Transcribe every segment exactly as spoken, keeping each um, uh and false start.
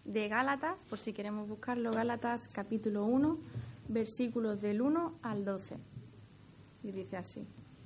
de Gálatas, por si queremos buscarlo, Gálatas capítulo uno, versículos del uno al doce. Y dice así: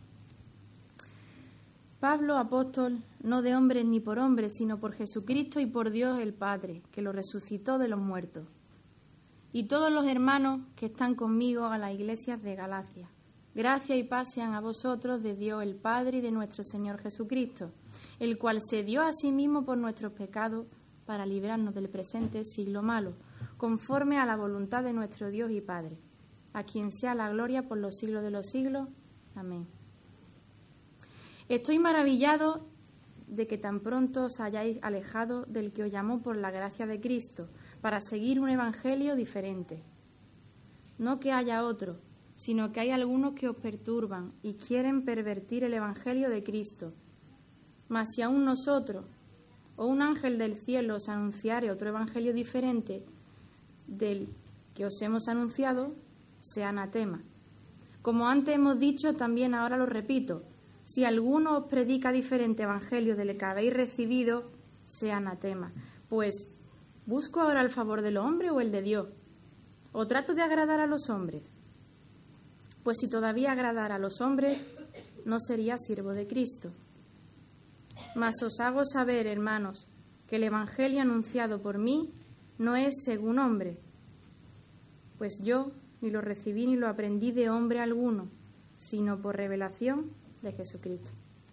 Pablo, apóstol, no de hombres ni por hombres, sino por Jesucristo y por Dios el Padre, que lo resucitó de los muertos. Y todos los hermanos que están conmigo a las iglesias de Galacia. Gracia y paz sean a vosotros de Dios el Padre y de nuestro Señor Jesucristo, el cual se dio a sí mismo por nuestros pecados para librarnos del presente siglo malo, conforme a la voluntad de nuestro Dios y Padre, a quien sea la gloria por los siglos de los siglos. Amén. Estoy maravillado de que tan pronto os hayáis alejado del que os llamó por la gracia de Cristo, para seguir un evangelio diferente. No que haya otro, sino que hay algunos que os perturban y quieren pervertir el evangelio de Cristo. Mas si aún nosotros o un ángel del cielo os anunciare otro evangelio diferente del que os hemos anunciado, sea anatema. Como antes hemos dicho, también ahora lo repito: si alguno os predica diferente evangelio del que habéis recibido, sea anatema. Pues, ¿busco ahora el favor del hombre o el de Dios? ¿O trato de agradar a los hombres? Pues si todavía agradara a los hombres, no sería siervo de Cristo. Mas os hago saber, hermanos, que el evangelio anunciado por mí no es según hombre, pues yo ni lo recibí ni lo aprendí de hombre alguno, sino por revelación de Jesucristo.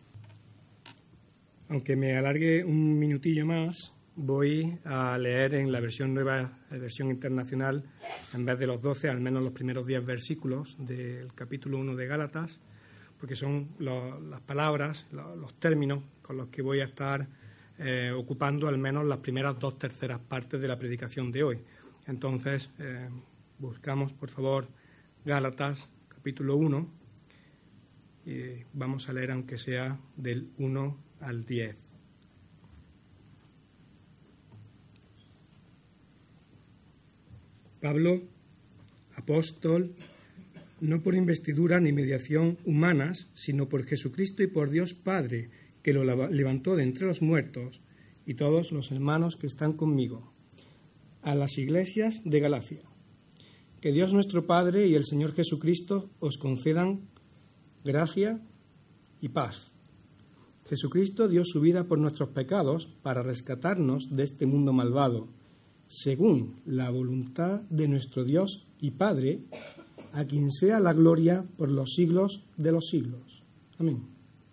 Aunque me alargue un minutillo más, voy a leer en la versión nueva, la versión internacional, en vez de los doce, al menos los primeros diez versículos del capítulo uno de Gálatas, porque son lo, las palabras, lo, los términos con los que voy a estar eh, ocupando al menos las primeras dos terceras partes de la predicación de hoy. Entonces, eh, buscamos, por favor, Gálatas, capítulo uno, y vamos a leer aunque sea del uno al diez. Pablo, apóstol, no por investidura ni mediación humanas, sino por Jesucristo y por Dios Padre, que lo levantó de entre los muertos, y todos los hermanos que están conmigo, a las iglesias de Galacia. Que Dios nuestro Padre y el Señor Jesucristo os concedan gracia y paz. Jesucristo dio su vida por nuestros pecados para rescatarnos de este mundo malvado, según la voluntad de nuestro Dios y Padre, a quien sea la gloria por los siglos de los siglos. Amén.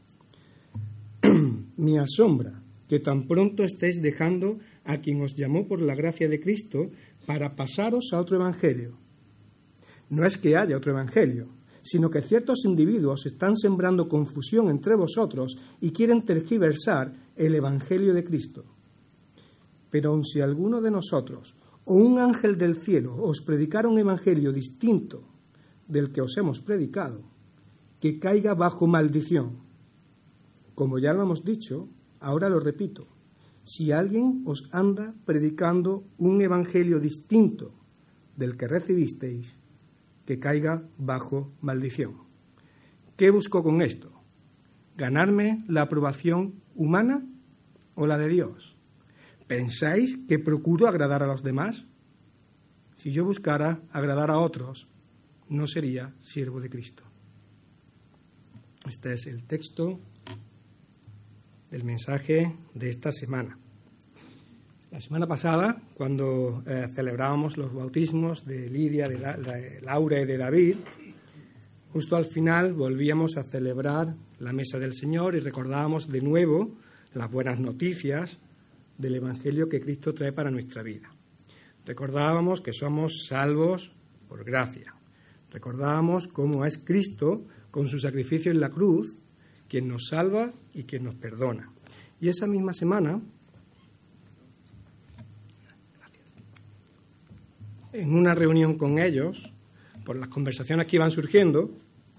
Me asombra que tan pronto estéis dejando a quien os llamó por la gracia de Cristo para pasaros a otro evangelio. No es que haya otro evangelio, sino que ciertos individuos están sembrando confusión entre vosotros y quieren tergiversar el evangelio de Cristo. Pero aun si alguno de nosotros o un ángel del cielo os predicara un evangelio distinto del que os hemos predicado, que caiga bajo maldición. Como ya lo hemos dicho, ahora lo repito: si alguien os anda predicando un evangelio distinto del que recibisteis, que caiga bajo maldición. ¿Qué busco con esto? ¿Ganarme la aprobación humana o la de Dios? ¿Pensáis que procuro agradar a los demás? Si yo buscara agradar a otros, no sería siervo de Cristo. Este es el texto del mensaje de esta semana. La semana pasada, cuando eh, celebrábamos los bautismos de Lidia, de, la, de Laura y de David, justo al final volvíamos a celebrar la mesa del Señor y recordábamos de nuevo las buenas noticias del Evangelio que Cristo trae para nuestra vida. Recordábamos que somos salvos por gracia. Recordábamos cómo es Cristo, con su sacrificio en la cruz, quien nos salva y quien nos perdona. Y esa misma semana, en una reunión con ellos, por las conversaciones que iban surgiendo,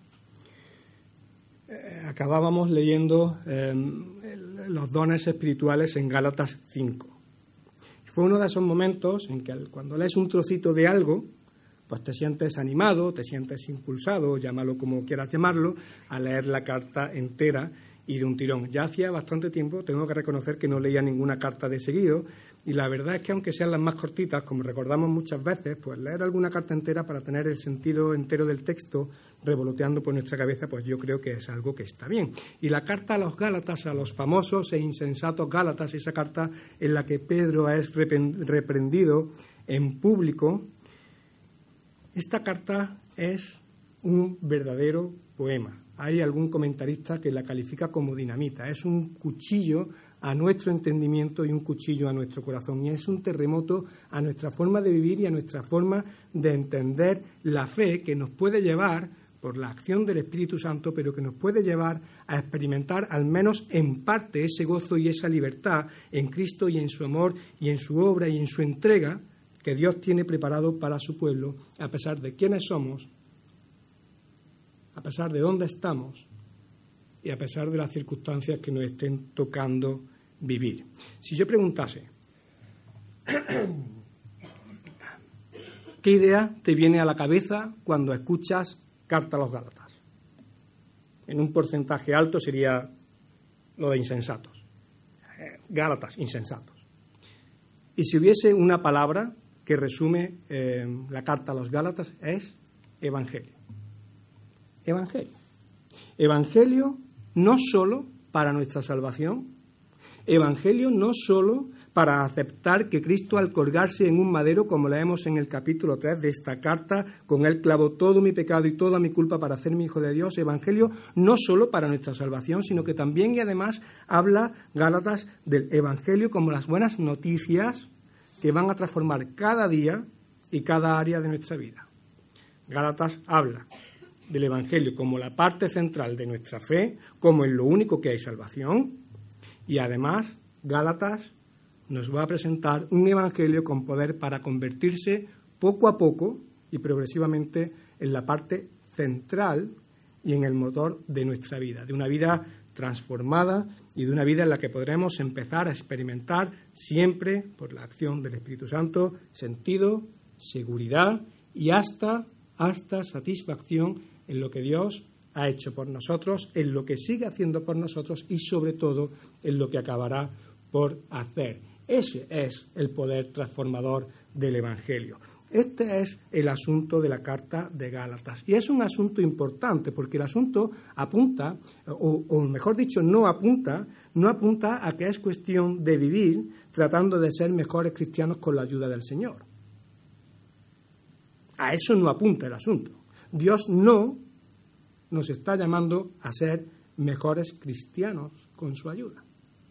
eh, acabábamos leyendo eh, los dones espirituales en Gálatas cinco. Fue uno de esos momentos en que cuando lees un trocito de algo, pues te sientes animado, te sientes impulsado, llámalo como quieras llamarlo, a leer la carta entera y de un tirón. Ya hacía bastante tiempo, tengo que reconocer que no leía ninguna carta de seguido, y la verdad es que aunque sean las más cortitas, como recordamos muchas veces, pues leer alguna carta entera para tener el sentido entero del texto revoloteando por nuestra cabeza, pues yo creo que es algo que está bien. Y la carta a los Gálatas, a los famosos e insensatos Gálatas, esa carta en la que Pedro es reprendido en público, esta carta es un verdadero poema. Hay algún comentarista que la califica como dinamita. Es un cuchillo a nuestro entendimiento y un cuchillo a nuestro corazón. Y es un terremoto a nuestra forma de vivir y a nuestra forma de entender la fe, que nos puede llevar, por la acción del Espíritu Santo, pero que nos puede llevar a experimentar al menos en parte ese gozo y esa libertad en Cristo y en su amor y en su obra y en su entrega que Dios tiene preparado para su pueblo, a pesar de quiénes somos, a pesar de dónde estamos y a pesar de las circunstancias que nos estén tocando vivir. Si yo preguntase, ¿qué idea te viene a la cabeza cuando escuchas Carta a los Gálatas? En un porcentaje alto sería lo de insensatos. Gálatas, insensatos. Y si hubiese una palabra que resume eh, la Carta a los Gálatas, es Evangelio. Evangelio. Evangelio no solo para nuestra salvación, Evangelio no solo para aceptar que Cristo, al colgarse en un madero, como leemos en el capítulo tres de esta carta, con él clavó todo mi pecado y toda mi culpa para hacerme hijo de Dios. Evangelio no solo para nuestra salvación, sino que también y además habla Gálatas del Evangelio como las buenas noticias que van a transformar cada día y cada área de nuestra vida. Gálatas habla del Evangelio como la parte central de nuestra fe, como en lo único que hay salvación, y además Gálatas nos va a presentar un Evangelio con poder para convertirse poco a poco y progresivamente en la parte central y en el motor de nuestra vida, de una vida transformada y de una vida en la que podremos empezar a experimentar siempre, por la acción del Espíritu Santo, sentido, seguridad y hasta, hasta satisfacción en lo que Dios ha hecho por nosotros, en lo que sigue haciendo por nosotros y sobre todo en lo que acabará por hacer. Ese es el poder transformador del Evangelio. Este es el asunto de la carta de Gálatas. Y es un asunto importante porque el asunto apunta, o, o mejor dicho, no apunta, no apunta a que es cuestión de vivir tratando de ser mejores cristianos con la ayuda del Señor. A eso no apunta el asunto. Dios no nos está llamando a ser mejores cristianos con su ayuda.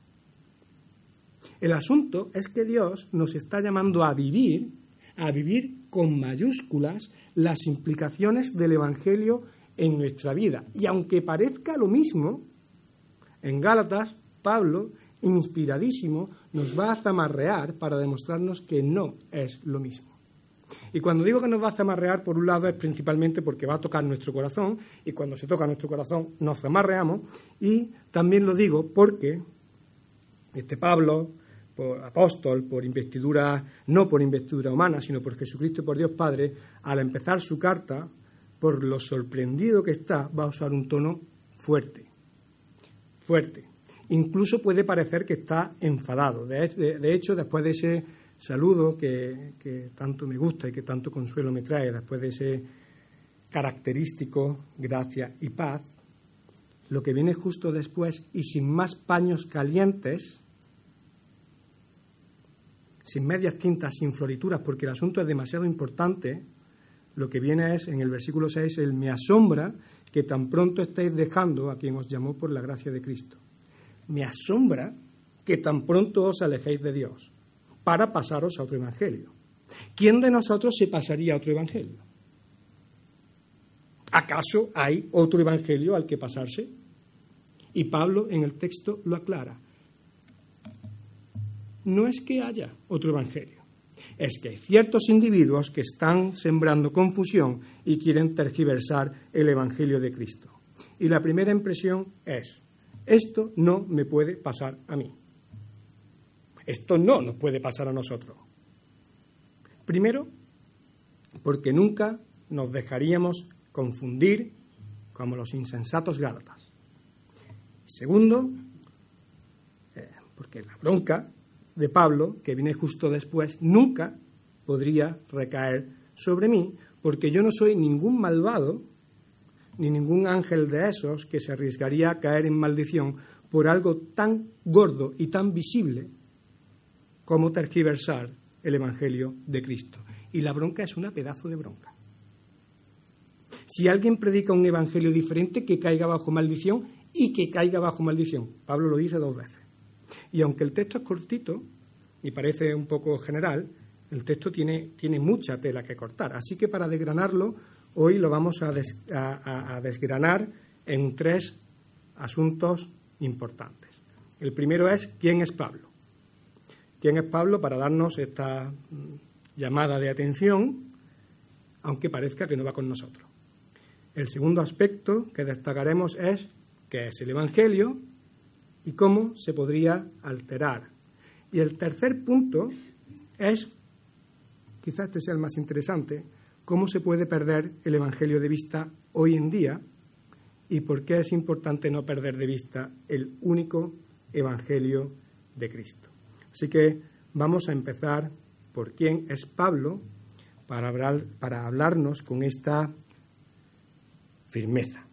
El asunto es que Dios nos está llamando a vivir, a vivir con mayúsculas las implicaciones del Evangelio en nuestra vida. Y aunque parezca lo mismo, en Gálatas, Pablo, inspiradísimo, nos va a zamarrear para demostrarnos que no es lo mismo. Y cuando digo que nos va a zamarrear, por un lado, es principalmente porque va a tocar nuestro corazón, y cuando se toca nuestro corazón nos zamarreamos, y también lo digo porque este Pablo, por apóstol, por investidura, no por investidura humana, sino por Jesucristo y por Dios Padre, al empezar su carta, por lo sorprendido que está, va a usar un tono fuerte, fuerte. Incluso puede parecer que está enfadado. De, de, de hecho, después de ese saludo que, que tanto me gusta y que tanto consuelo me trae, después de ese característico gracia y paz, lo que viene justo después y sin más paños calientes, sin medias tintas, sin florituras, porque el asunto es demasiado importante, lo que viene es, en el versículo seis, el me asombra que tan pronto estéis dejando a quien os llamó por la gracia de Cristo. Me asombra que tan pronto os alejéis de Dios para pasaros a otro evangelio. ¿Quién de nosotros se pasaría a otro evangelio? ¿Acaso hay otro evangelio al que pasarse? Y Pablo en el texto lo aclara. No es que haya otro evangelio, es que hay ciertos individuos que están sembrando confusión y quieren tergiversar el evangelio de Cristo. Y la primera impresión es, esto no me puede pasar a mí. Esto no nos puede pasar a nosotros. Primero, porque nunca nos dejaríamos confundir como los insensatos gálatas. Segundo, eh, porque la bronca de Pablo, que viene justo después, nunca podría recaer sobre mí, porque yo no soy ningún malvado, ni ningún ángel de esos que se arriesgaría a caer en maldición por algo tan gordo y tan visible como tergiversar el Evangelio de Cristo. Y la bronca es una pedazo de bronca. Si alguien predica un evangelio diferente, que caiga bajo maldición y que caiga bajo maldición. Pablo lo dice dos veces. Y aunque el texto es cortito y parece un poco general, el texto tiene, tiene mucha tela que cortar. Así que para desgranarlo, hoy lo vamos a, des, a, a desgranar en tres asuntos importantes. El primero es, ¿quién es Pablo? ¿Quién es Pablo? Para darnos esta llamada de atención, aunque parezca que no va con nosotros. El segundo aspecto que destacaremos es qué es el Evangelio y cómo se podría alterar. Y el tercer punto es, quizás este sea el más interesante, cómo se puede perder el Evangelio de vista hoy en día y por qué es importante no perder de vista el único Evangelio de Cristo. Así que vamos a empezar por quién es Pablo para, hablar, para hablarnos con esta firmeza.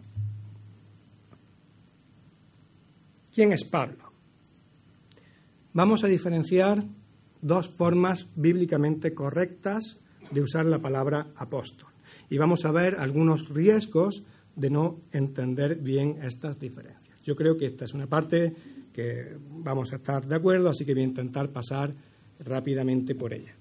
¿Quién es Pablo? Vamos a diferenciar dos formas bíblicamente correctas de usar la palabra apóstol. Y vamos a ver algunos riesgos de no entender bien estas diferencias. Yo creo que esta es una parte que vamos a estar de acuerdo, así que voy a intentar pasar rápidamente por ella.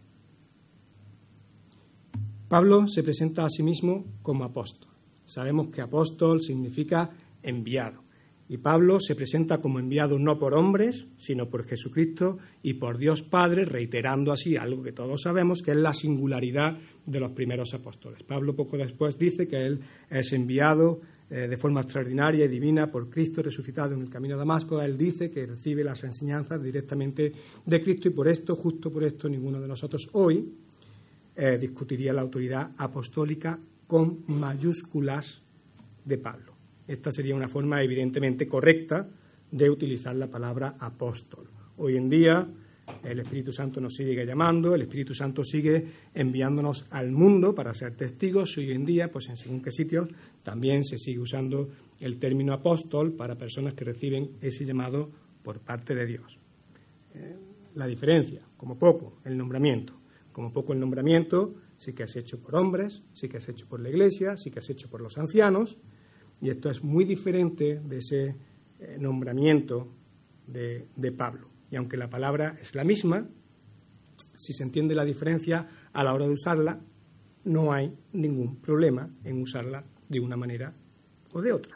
Pablo se presenta a sí mismo como apóstol. Sabemos que apóstol significa enviado. Y Pablo se presenta como enviado no por hombres, sino por Jesucristo y por Dios Padre, reiterando así algo que todos sabemos, que es la singularidad de los primeros apóstoles. Pablo poco después dice que él es enviado eh, de forma extraordinaria y divina por Cristo resucitado en el camino a Damasco. Él dice que recibe las enseñanzas directamente de Cristo y por esto, justo por esto, ninguno de nosotros hoy eh, discutiría la autoridad apostólica con mayúsculas de Pablo. Esta sería una forma evidentemente correcta de utilizar la palabra apóstol. Hoy en día el Espíritu Santo nos sigue llamando, el Espíritu Santo sigue enviándonos al mundo para ser testigos. Hoy en día, pues en según qué sitios, también se sigue usando el término apóstol para personas que reciben ese llamado por parte de Dios. Eh, la diferencia, como poco, el nombramiento. Como poco el nombramiento sí que es hecho por hombres, sí que es hecho por la Iglesia, sí que es hecho por los ancianos. Y esto es muy diferente de ese eh, nombramiento de, de Pablo. Y aunque la palabra es la misma, si se entiende la diferencia a la hora de usarla, no hay ningún problema en usarla de una manera o de otra.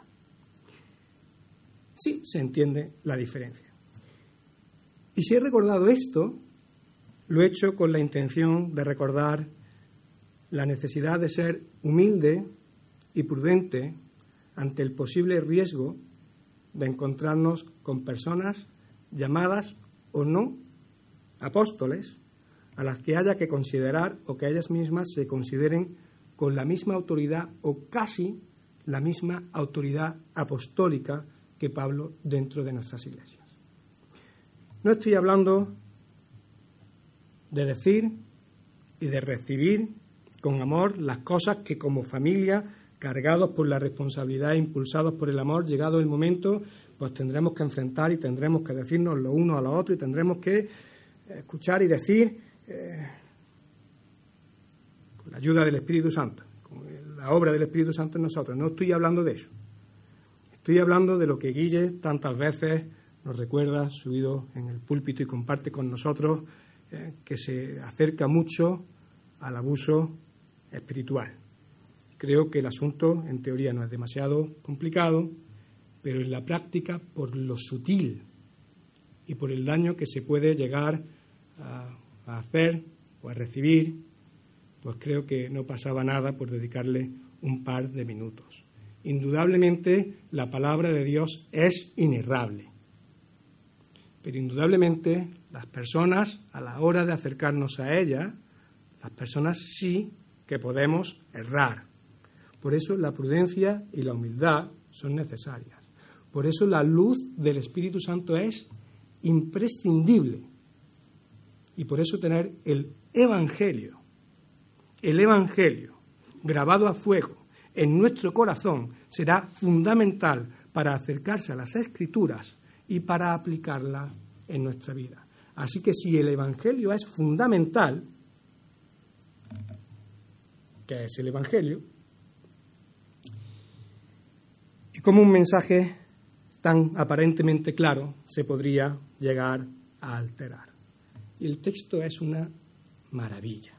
Sí se entiende la diferencia. Y si he recordado esto, lo he hecho con la intención de recordar la necesidad de ser humilde y prudente ante el posible riesgo de encontrarnos con personas llamadas o no apóstoles, a las que haya que considerar o que ellas mismas se consideren con la misma autoridad o casi la misma autoridad apostólica que Pablo dentro de nuestras iglesias. No estoy hablando de decir y de recibir con amor las cosas que como familia, cargados por la responsabilidad e impulsados por el amor, llegado el momento, pues tendremos que enfrentar y tendremos que decirnos lo uno a lo otro y tendremos que escuchar y decir eh, con la ayuda del Espíritu Santo, con la obra del Espíritu Santo en nosotros. No estoy hablando de eso. Estoy hablando de lo que Guille tantas veces nos recuerda, subido en el púlpito y comparte con nosotros, eh, que se acerca mucho al abuso espiritual. Creo que el asunto, en teoría, no es demasiado complicado, pero en la práctica, por lo sutil y por el daño que se puede llegar a, a hacer o a recibir, pues creo que no pasaba nada por dedicarle un par de minutos. Indudablemente, la palabra de Dios es inerrable, pero indudablemente las personas, a la hora de acercarnos a ella, las personas sí que podemos errar. Por eso la prudencia y la humildad son necesarias. Por eso la luz del Espíritu Santo es imprescindible. Y por eso tener el Evangelio, el Evangelio grabado a fuego en nuestro corazón será fundamental para acercarse a las Escrituras y para aplicarla en nuestra vida. Así que si el Evangelio es fundamental, ¿qué es el Evangelio? Y como un mensaje tan aparentemente claro se podría llegar a alterar. Y el texto es una maravilla.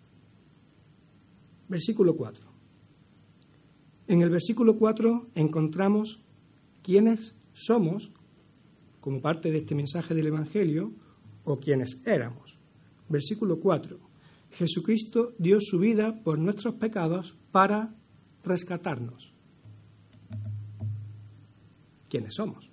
Versículo cuatro. En el versículo cuatro encontramos quiénes somos como parte de este mensaje del Evangelio o quiénes éramos. Versículo cuatro. Jesucristo dio su vida por nuestros pecados para rescatarnos. ¿Quiénes somos?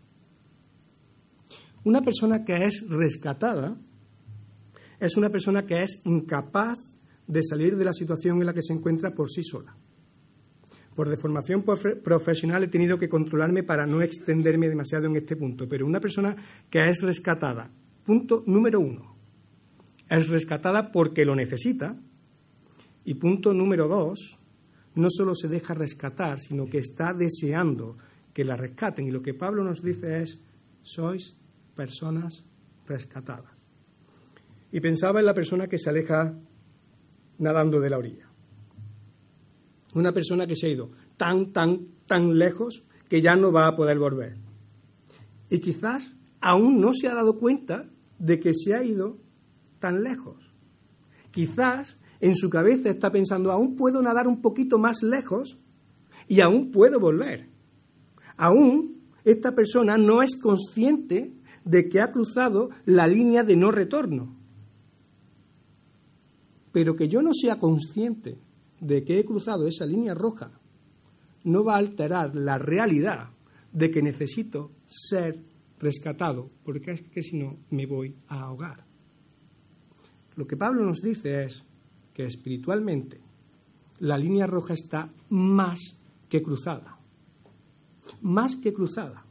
Una persona que es rescatada es una persona que es incapaz de salir de la situación en la que se encuentra por sí sola. Por deformación profesional he tenido que controlarme para no extenderme demasiado en este punto, pero una persona que es rescatada, punto número uno, es rescatada porque lo necesita, y punto número dos, no solo se deja rescatar, sino que está deseando que la rescaten. Y lo que Pablo nos dice es, sois personas rescatadas. Y pensaba en la persona que se aleja nadando de la orilla. Una persona que se ha ido tan, tan, tan lejos que ya no va a poder volver. Y quizás aún no se ha dado cuenta de que se ha ido tan lejos. Quizás en su cabeza está pensando, aún puedo nadar un poquito más lejos y aún puedo volver. Aún esta persona no es consciente de que ha cruzado la línea de no retorno. Pero que yo no sea consciente de que he cruzado esa línea roja no va a alterar la realidad de que necesito ser rescatado, porque es que si no me voy a ahogar. Lo que Pablo nos dice es que espiritualmente la línea roja está más que cruzada. Más que cruzada.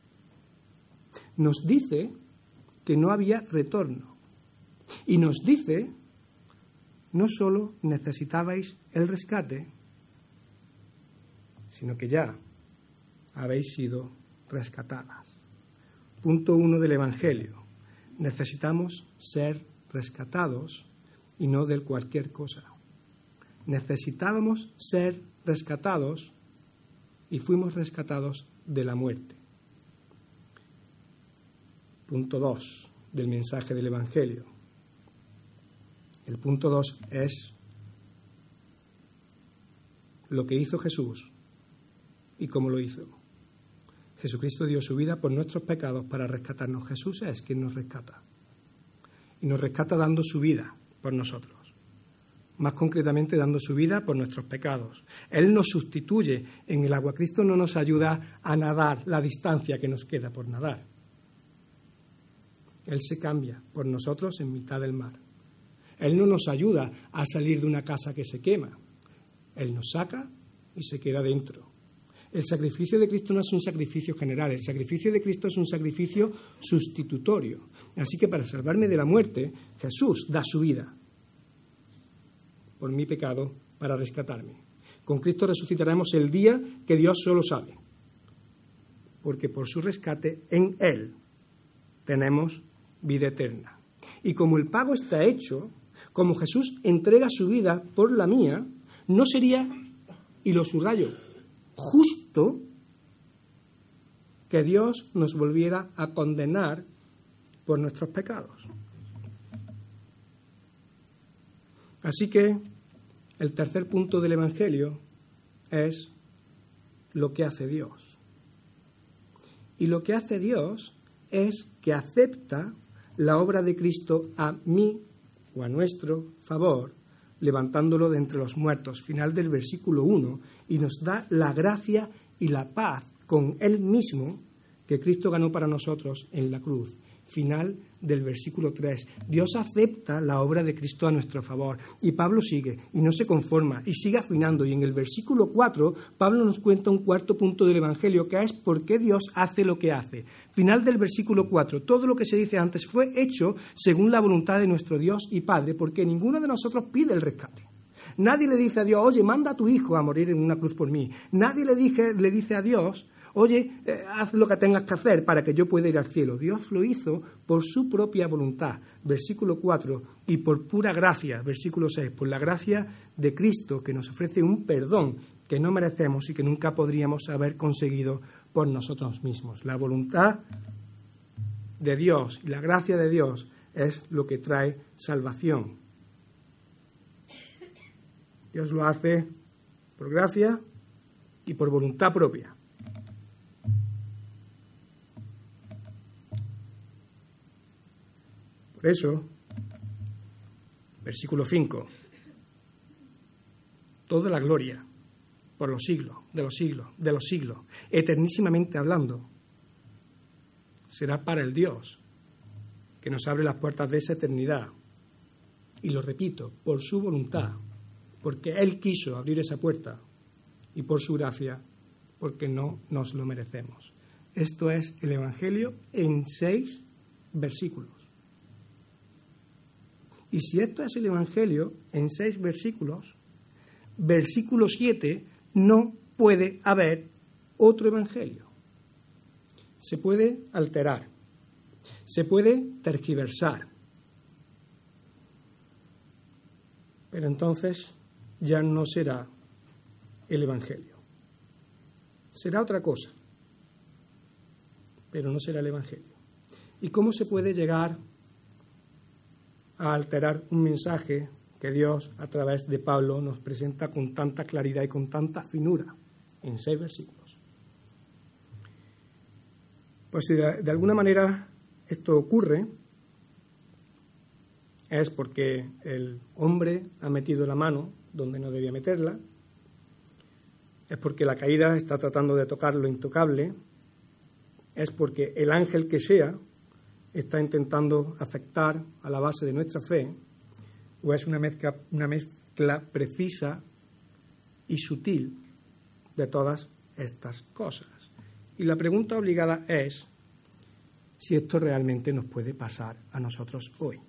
Nos dice que no había retorno. Y nos dice, no solo necesitabais el rescate, sino que ya habéis sido rescatadas. Punto uno del Evangelio. Necesitamos ser rescatados y no de cualquier cosa. Necesitábamos ser rescatados y fuimos rescatados de la muerte. Punto dos del mensaje del Evangelio. El punto dos es lo que hizo Jesús y cómo lo hizo. Jesucristo dio su vida por nuestros pecados para rescatarnos. Jesús es quien nos rescata. Y nos rescata dando su vida por nosotros. Más concretamente, dando su vida por nuestros pecados. Él nos sustituye en el agua. Cristo no nos ayuda a nadar la distancia que nos queda por nadar. Él se cambia por nosotros en mitad del mar. Él no nos ayuda a salir de una casa que se quema. Él nos saca y se queda dentro. El sacrificio de Cristo no es un sacrificio general. El sacrificio de Cristo es un sacrificio sustitutorio. Así que para salvarme de la muerte, Jesús da su vida por mi pecado para rescatarme. Con Cristo resucitaremos el día que Dios solo sabe. Porque por su rescate en Él tenemos vida eterna. Y como el pago está hecho, como Jesús entrega su vida por la mía, no sería, y lo subrayo, justo que Dios nos volviera a condenar por nuestros pecados. Así que el tercer punto del Evangelio es lo que hace Dios. Y lo que hace Dios es que acepta la obra de Cristo a mí o a nuestro favor, levantándolo de entre los muertos, final del versículo uno, y nos da la gracia y la paz con Él mismo que Cristo ganó para nosotros en la cruz, final del versículo tres. Dios acepta la obra de Cristo a nuestro favor. Y Pablo sigue, y no se conforma, y sigue afinando. Y en el versículo cuatro, Pablo nos cuenta un cuarto punto del Evangelio, que es por qué Dios hace lo que hace. Final del versículo cuatro. Todo lo que se dice antes fue hecho según la voluntad de nuestro Dios y Padre, porque ninguno de nosotros pide el rescate. Nadie le dice a Dios, oye, manda a tu hijo a morir en una cruz por mí. Nadie le, dije, le dice a Dios, oye, eh, haz lo que tengas que hacer para que yo pueda ir al cielo. Dios lo hizo por su propia voluntad, versículo cuatro, y por pura gracia, versículo seis, por la gracia de Cristo que nos ofrece un perdón que no merecemos y que nunca podríamos haber conseguido por nosotros mismos. La voluntad de Dios y la gracia de Dios es lo que trae salvación. Dios lo hace por gracia y por voluntad propia. Por eso, versículo cinco, toda la gloria por los siglos, de los siglos, de los siglos, eternísimamente hablando, será para el Dios que nos abre las puertas de esa eternidad. Y lo repito, por su voluntad, porque Él quiso abrir esa puerta, y por su gracia, porque no nos lo merecemos. Esto es el Evangelio en seis versículos. Y si esto es el Evangelio en seis versículos, versículo siete, no puede haber otro Evangelio. Se puede alterar, se puede tergiversar, pero entonces ya no será el Evangelio. Será otra cosa, pero no será el Evangelio. ¿Y cómo se puede llegar a alterar un mensaje que Dios, a través de Pablo, nos presenta con tanta claridad y con tanta finura en seis versículos? Pues si de, de alguna manera esto ocurre, es porque el hombre ha metido la mano donde no debía meterla, es porque la caída está tratando de tocar lo intocable, es porque el ángel que sea está intentando afectar a la base de nuestra fe, o es una mezcla, una mezcla precisa y sutil de todas estas cosas. Y la pregunta obligada es si esto realmente nos puede pasar a nosotros hoy.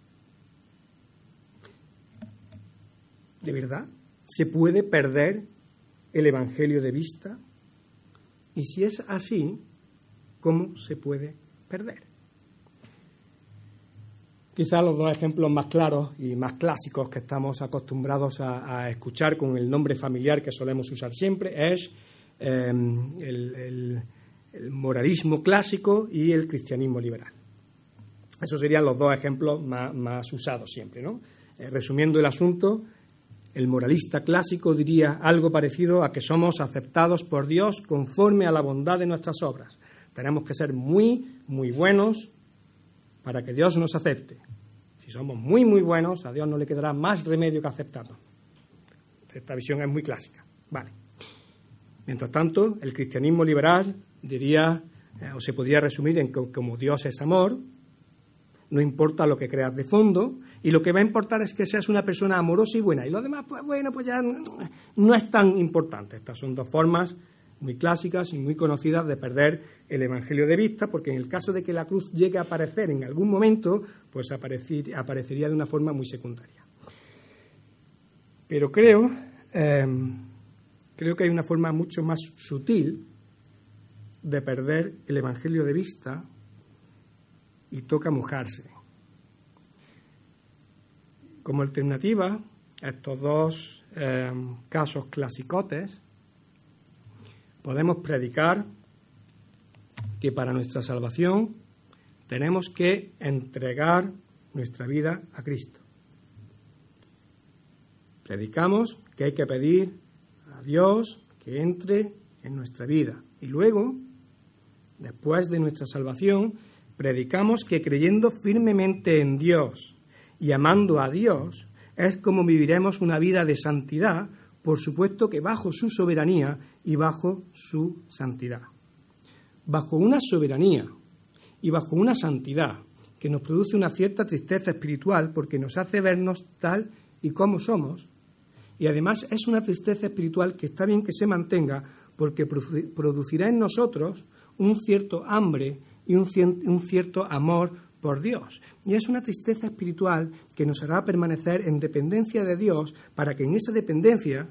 ¿De verdad se puede perder el Evangelio de vista? Y si es así, ¿cómo se puede perder? Quizás los dos ejemplos más claros y más clásicos que estamos acostumbrados a, a escuchar con el nombre familiar que solemos usar siempre es eh, el, el, el moralismo clásico y el cristianismo liberal. Esos serían los dos ejemplos más, más usados siempre, ¿no? Eh, resumiendo el asunto, el moralista clásico diría algo parecido a que somos aceptados por Dios conforme a la bondad de nuestras obras. Tenemos que ser muy, muy buenos para que Dios nos acepte. Si somos muy, muy buenos, a Dios no le quedará más remedio que aceptarnos. Esta visión es muy clásica. Vale. Mientras tanto, el cristianismo liberal diría, eh, o se podría resumir en que como Dios es amor, no importa lo que creas de fondo, y lo que va a importar es que seas una persona amorosa y buena. Y lo demás, pues bueno, pues ya no es tan importante. Estas son dos formas muy clásicas y muy conocidas de perder el Evangelio de vista, porque en el caso de que la cruz llegue a aparecer en algún momento, pues aparecer, aparecería de una forma muy secundaria. Pero creo, eh, creo que hay una forma mucho más sutil de perder el Evangelio de vista, y toca mojarse. Como alternativa a estos dos eh, casos clasicotes, podemos predicar que para nuestra salvación tenemos que entregar nuestra vida a Cristo. Predicamos que hay que pedir a Dios que entre en nuestra vida. Y luego, después de nuestra salvación, predicamos que creyendo firmemente en Dios y amando a Dios es como viviremos una vida de santidad, por supuesto que bajo su soberanía y bajo su santidad. Bajo una soberanía y bajo una santidad que nos produce una cierta tristeza espiritual porque nos hace vernos tal y como somos. Y además es una tristeza espiritual que está bien que se mantenga porque producirá en nosotros un cierto hambre y un cierto amor por Dios. Y es una tristeza espiritual que nos hará permanecer en dependencia de Dios para que en esa dependencia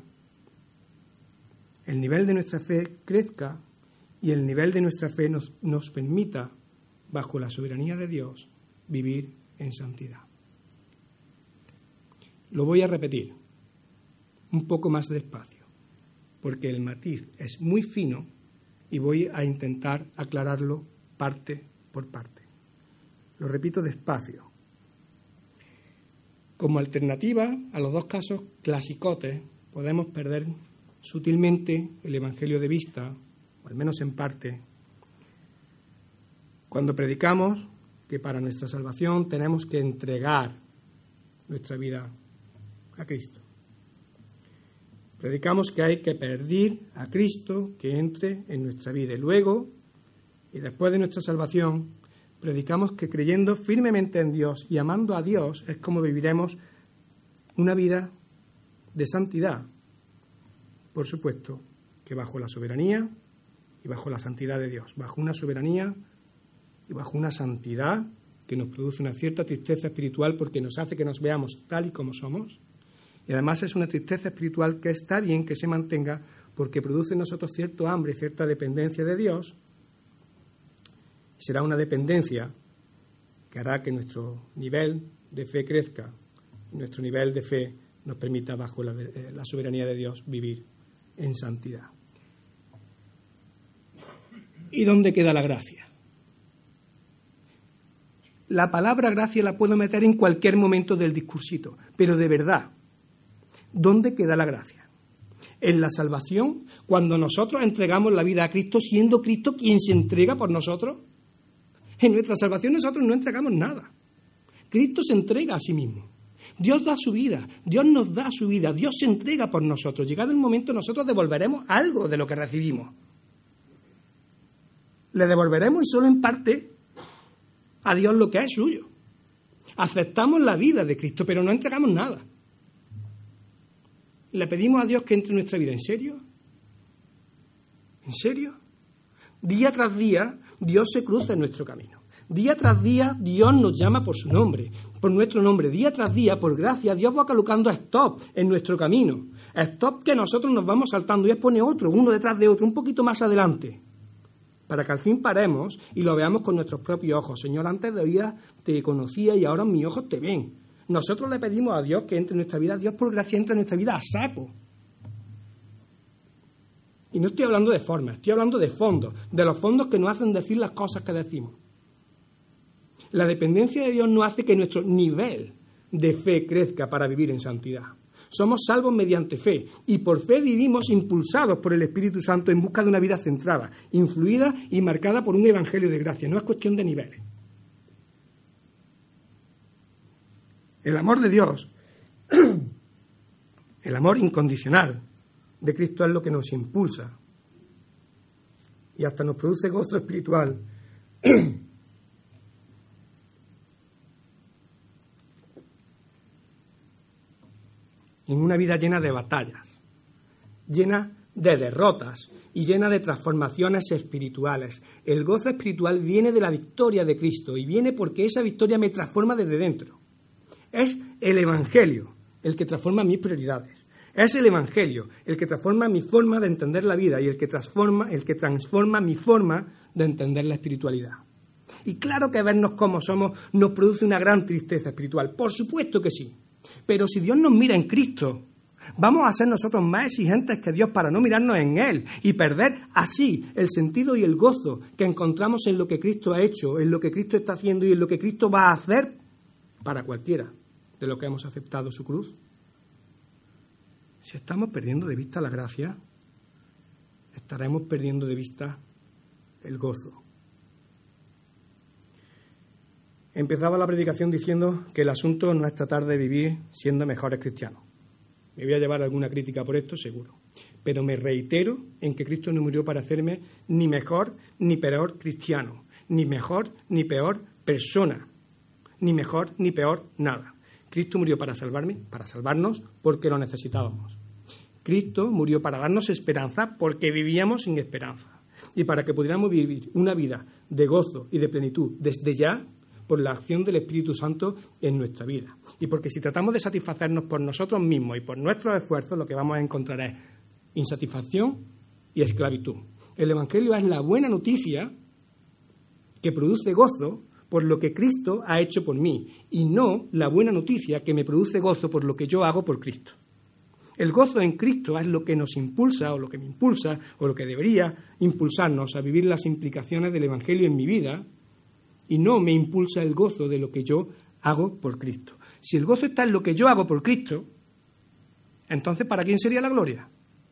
el nivel de nuestra fe crezca y el nivel de nuestra fe nos, nos permita, bajo la soberanía de Dios, vivir en santidad. Lo voy a repetir un poco más despacio, porque el matiz es muy fino y voy a intentar aclararlo parte por parte. Lo repito despacio. Como alternativa a los dos casos clasicotes, podemos perder sutilmente el Evangelio de vista, o al menos en parte, cuando predicamos que para nuestra salvación tenemos que entregar nuestra vida a Cristo. Predicamos que hay que pedir a Cristo que entre en nuestra vida. Y luego, y después de nuestra salvación, predicamos que creyendo firmemente en Dios y amando a Dios es como viviremos una vida de santidad. Por supuesto que bajo la soberanía y bajo la santidad de Dios. Bajo una soberanía y bajo una santidad que nos produce una cierta tristeza espiritual porque nos hace que nos veamos tal y como somos. Y además es una tristeza espiritual que está bien que se mantenga porque produce en nosotros cierto hambre y cierta dependencia de Dios. Y será una dependencia que hará que nuestro nivel de fe crezca y nuestro nivel de fe nos permita, bajo la, eh, la soberanía de Dios, vivir en santidad. ¿Y dónde queda la gracia? La palabra gracia la puedo meter en cualquier momento del discursito, pero de verdad, ¿dónde queda la gracia? En la salvación, cuando nosotros entregamos la vida a Cristo, siendo Cristo quien se entrega por nosotros. En nuestra salvación nosotros no entregamos nada. Cristo se entrega a sí mismo. Dios da su vida, Dios nos da su vida, Dios se entrega por nosotros. Llegado el momento, nosotros devolveremos algo de lo que recibimos. Le devolveremos y solo en parte a Dios lo que es suyo. Aceptamos la vida de Cristo, pero no entregamos nada. ¿Le pedimos a Dios que entre en nuestra vida? ¿En serio? ¿En serio? Día tras día, Dios se cruza en nuestro camino. Día tras día, Dios nos llama por su nombre, por nuestro nombre. Día tras día, por gracia, Dios va colocando stop en nuestro camino. Stop que nosotros nos vamos saltando y Él pone otro, uno detrás de otro, un poquito más adelante, para que al fin paremos y lo veamos con nuestros propios ojos. Señor, antes de oír te conocía y ahora mis ojos te ven. Nosotros le pedimos a Dios que entre en nuestra vida. Dios por gracia entra en nuestra vida a saco. Y no estoy hablando de forma, estoy hablando de fondos, de los fondos que nos hacen decir las cosas que decimos. La dependencia de Dios no hace que nuestro nivel de fe crezca para vivir en santidad. Somos salvos mediante fe y por fe vivimos impulsados por el Espíritu Santo en busca de una vida centrada, influida y marcada por un evangelio de gracia. No es cuestión de niveles. El amor de Dios, el amor incondicional de Cristo es lo que nos impulsa y hasta nos produce gozo espiritual. En una vida llena de batallas, llena de derrotas y llena de transformaciones espirituales. El gozo espiritual viene de la victoria de Cristo y viene porque esa victoria me transforma desde dentro. Es el Evangelio el que transforma mis prioridades. Es el Evangelio el que transforma mi forma de entender la vida y el que transforma, el que transforma mi forma de entender la espiritualidad. Y claro que vernos como somos nos produce una gran tristeza espiritual. Por supuesto que sí. Pero si Dios nos mira en Cristo, vamos a ser nosotros más exigentes que Dios para no mirarnos en Él y perder así el sentido y el gozo que encontramos en lo que Cristo ha hecho, en lo que Cristo está haciendo y en lo que Cristo va a hacer para cualquiera de los que hemos aceptado su cruz. Si estamos perdiendo de vista la gracia, estaremos perdiendo de vista el gozo. Empezaba la predicación diciendo que el asunto no es tratar de vivir siendo mejores cristianos. Me voy a llevar alguna crítica por esto, seguro. Pero me reitero en que Cristo no murió para hacerme ni mejor ni peor cristiano, ni mejor ni peor persona. ni mejor, ni peor, nada. Cristo murió para salvarme, para salvarnos, porque lo necesitábamos. Cristo murió para darnos esperanza, porque vivíamos sin esperanza. Y para que pudiéramos vivir una vida de gozo y de plenitud desde ya, por la acción del Espíritu Santo en nuestra vida. Y porque si tratamos de satisfacernos por nosotros mismos y por nuestros esfuerzos, lo que vamos a encontrar es insatisfacción y esclavitud. El Evangelio es la buena noticia que produce gozo por lo que Cristo ha hecho por mí, y no la buena noticia que me produce gozo por lo que yo hago por Cristo. El gozo en Cristo es lo que nos impulsa, o lo que me impulsa, o lo que debería impulsarnos a vivir las implicaciones del Evangelio en mi vida, y no me impulsa el gozo de lo que yo hago por Cristo. Si el gozo está en lo que yo hago por Cristo, entonces ¿para quién sería la gloria?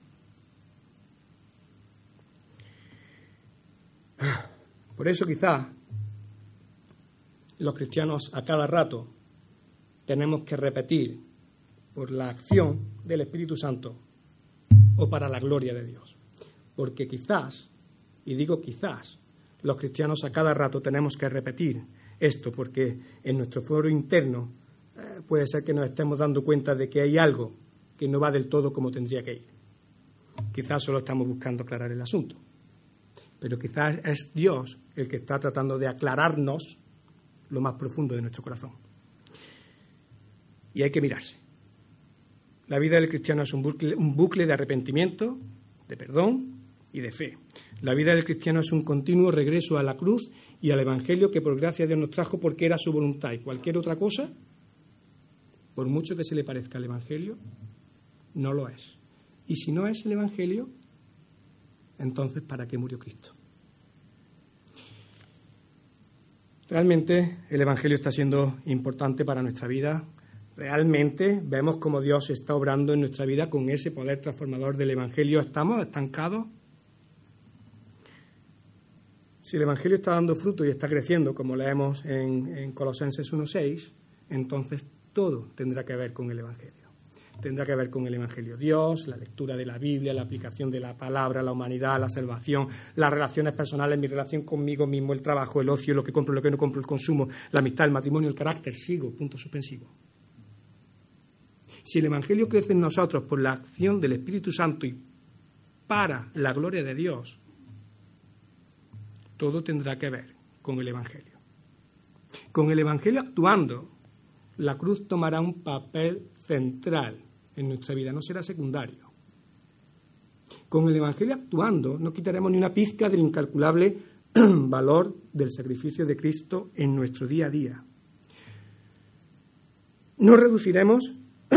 Por eso quizás los cristianos a cada rato tenemos que repetir por la acción del Espíritu Santo o para la gloria de Dios. Porque quizás, y digo quizás, los cristianos a cada rato tenemos que repetir esto, porque en nuestro foro interno eh, puede ser que nos estemos dando cuenta de que hay algo que no va del todo como tendría que ir. Quizás solo estamos buscando aclarar el asunto, pero quizás es Dios el que está tratando de aclararnos lo más profundo de nuestro corazón. Y hay que mirarse. La vida del cristiano es un bucle, un bucle de arrepentimiento, de perdón y de fe. La vida del cristiano es un continuo regreso a la cruz y al Evangelio que por gracia de Dios nos trajo porque era su voluntad. Y cualquier otra cosa, por mucho que se le parezca al Evangelio, no lo es. Y si no es el Evangelio, entonces ¿para qué murió Cristo? Realmente el Evangelio está siendo importante para nuestra vida. Realmente vemos cómo Dios está obrando en nuestra vida con ese poder transformador del Evangelio. ¿Estamos estancados? Si el Evangelio está dando fruto y está creciendo, como leemos en, en Colosenses uno seis, entonces todo tendrá que ver con el Evangelio. Tendrá que ver con el Evangelio. Dios, la lectura de la Biblia, la aplicación de la palabra, la humanidad, la salvación, las relaciones personales, mi relación conmigo mismo, el trabajo, el ocio, lo que compro, lo que no compro, el consumo, la amistad, el matrimonio, el carácter. Sigo, punto suspensivo. Si el Evangelio crece en nosotros por la acción del Espíritu Santo y para la gloria de Dios, todo tendrá que ver con el Evangelio. Con el Evangelio actuando, la cruz tomará un papel central en nuestra vida, no será secundario. Con el Evangelio actuando, no quitaremos ni una pizca del incalculable valor del sacrificio de Cristo en nuestro día a día. No reduciremos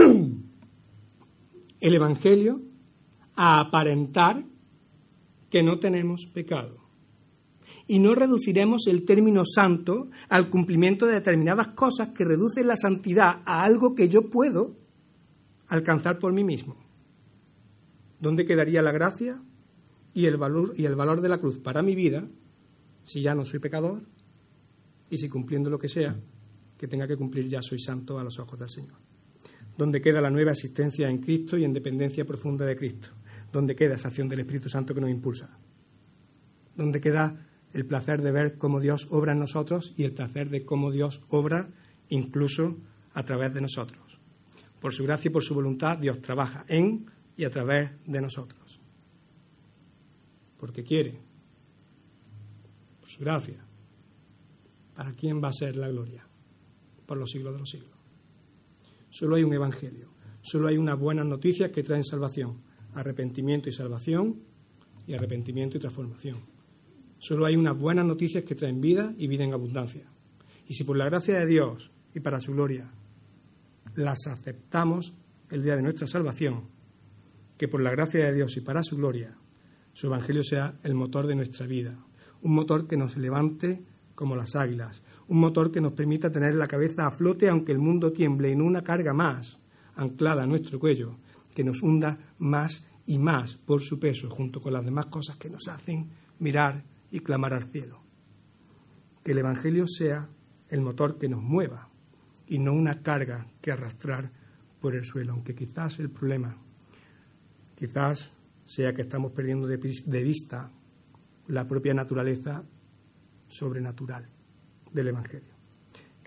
el Evangelio a aparentar que no tenemos pecado. Y no reduciremos el término santo al cumplimiento de determinadas cosas que reducen la santidad a algo que yo puedo alcanzar por mí mismo. ¿Dónde quedaría la gracia y el valor, y el valor de la cruz para mi vida si ya no soy pecador y si cumpliendo lo que sea que tenga que cumplir ya soy santo a los ojos del Señor? ¿Dónde queda la nueva existencia en Cristo y en dependencia profunda de Cristo? ¿Dónde queda esa acción del Espíritu Santo que nos impulsa? ¿Dónde queda el placer de ver cómo Dios obra en nosotros y el placer de cómo Dios obra incluso a través de nosotros? Por su gracia y por su voluntad, Dios trabaja en y a través de nosotros. Porque quiere, por su gracia. ¿Para quién va a ser la gloria? Por los siglos de los siglos. Solo hay un evangelio, solo hay unas buenas noticias que traen salvación, arrepentimiento y salvación, y arrepentimiento y transformación. Solo hay unas buenas noticias que traen vida y vida en abundancia. Y si por la gracia de Dios y para su gloria las aceptamos el día de nuestra salvación, que por la gracia de Dios y para su gloria su evangelio sea el motor de nuestra vida, un motor que nos levante como las águilas, un motor que nos permita tener la cabeza a flote aunque el mundo tiemble, y no una carga más anclada a nuestro cuello que nos hunda más y más por su peso junto con las demás cosas que nos hacen mirar y clamar al cielo. Que el evangelio sea el motor que nos mueva y no una carga que arrastrar por el suelo, aunque quizás el problema quizás sea que estamos perdiendo de vista la propia naturaleza sobrenatural del evangelio.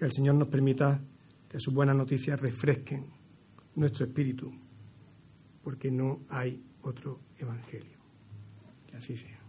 Que el Señor nos permita que sus buenas noticias refresquen nuestro espíritu, porque no hay otro evangelio. Que así sea.